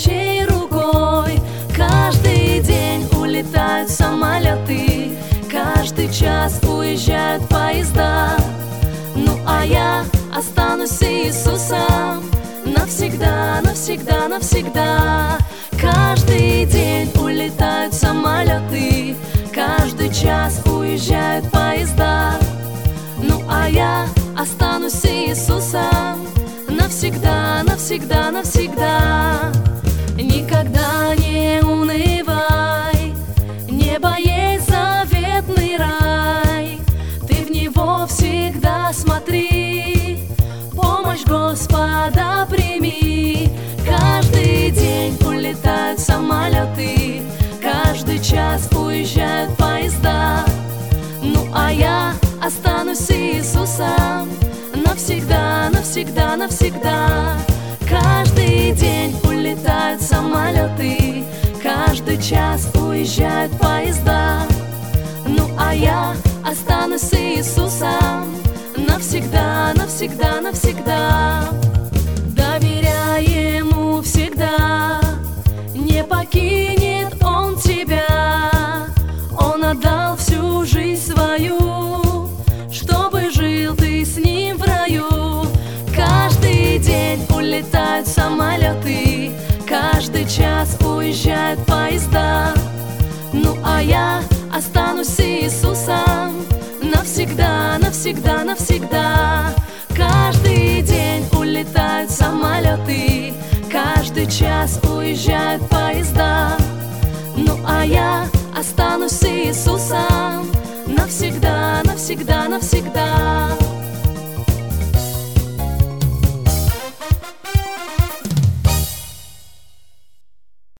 чьей рукой. Каждый день улетают самолеты, каждый час уезжают поезда. Ну а я останусь с Иисусом навсегда, навсегда, навсегда. Каждый день улетают самолеты, каждый час уезжают поезда. Ну а я останусь с Иисусом навсегда, навсегда, навсегда. Никогда не унывай, небо есть заветный рай. Ты в него всегда смотри, помощь Господа прими. Каждый день улетают самолеты, каждый час уезжают поезда. Ну а я останусь с Иисусом навсегда, навсегда, навсегда. Каждый день улетают самолеты, каждый час уезжают поезда. Ну а я останусь с Иисусом навсегда, навсегда, навсегда. Доверяй Ему всегда, не покинет Он тебя. Он отдал всю жизнь свою, чтобы жил ты с Ним в раю. Каждый день улетают самолеты, каждый час уезжают поезда. Ну а я останусь с Иисусом навсегда, навсегда, навсегда. Каждый день улетают самолеты, каждый час уезжают поезда. Ну а я останусь с Иисусом навсегда, навсегда, навсегда.